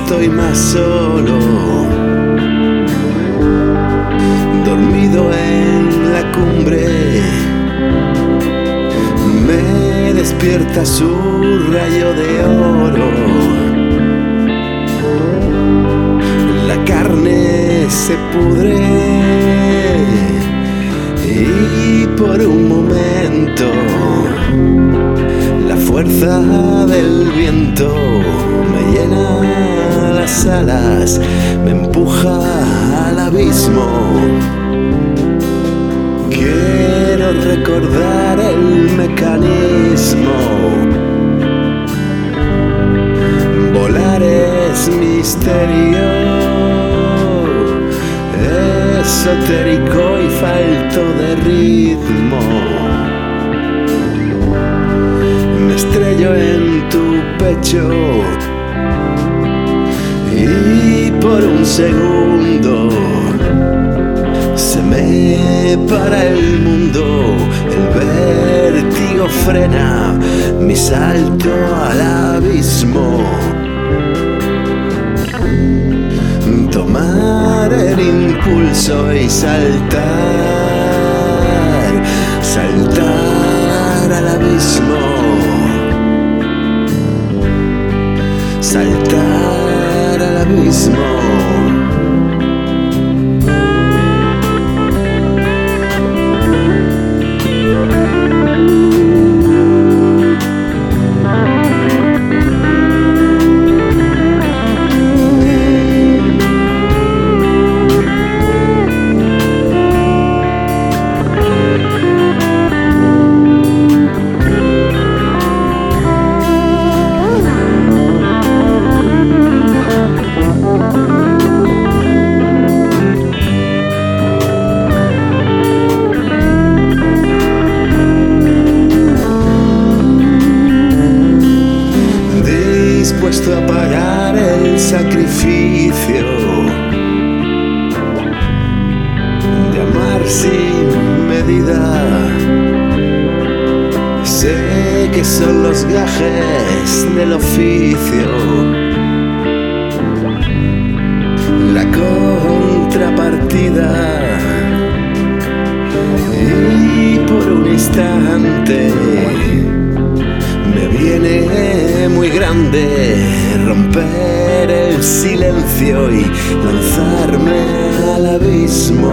estoy más solo, dormido en la cumbre. Me despierta su rayo de oro. La carne se pudre y por un momento la fuerza del viento me llena las alas, me empuja al abismo. Quiero recordar el mecanismo. Volar es misterio, esotérico y falto de ritmo. Me estrello en tu pecho y por un segundo se me para el mundo. El vértigo frena mi salto al abismo. Tomar el impulso y saltar, saltar al abismo, saltar al abismo. Dispuesto a pagar el sacrificio de amar sin medida. Sé que son los gajes del oficio, la contrapartida, y por un instante me viene muy grande romper el silencio y lanzarme al abismo.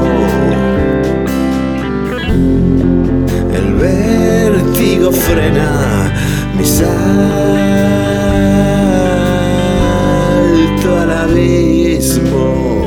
El vértigo frena mi salto al abismo.